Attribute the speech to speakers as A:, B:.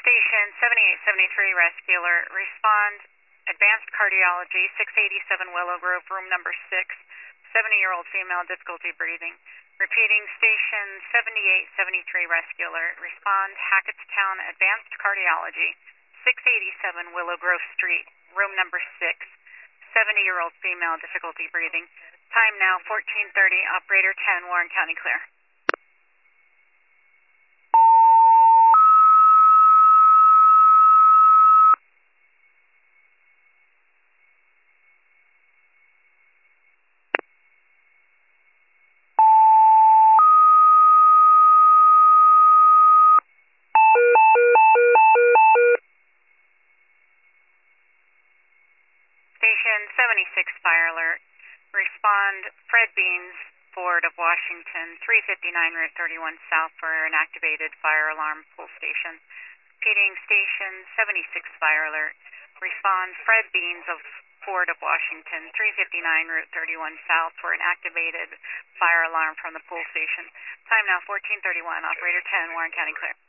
A: Station 7873 Rescue Alert. Respond Advanced Cardiology, 687 Willow Grove, room number 6. 70-year-old female, difficulty breathing. Repeating, Station 7873 Rescue Alert. Respond Hackettstown Advanced Cardiology, 687 Willow Grove Street, room number 6. 70-year-old female, difficulty breathing. Time now 14:30. Operator 10, Warren County clear. Station 76 Fire Alert. Respond Fred Beans, Ford of Washington, 359 Route 31 South for an activated fire alarm pull station. Repeating, Station 76 Fire Alert. Respond Fred Beans of Ford of Washington, 359 Route 31 South for an activated fire alarm from the pull station. Time now 14:31. Operator 10, Warren County clear.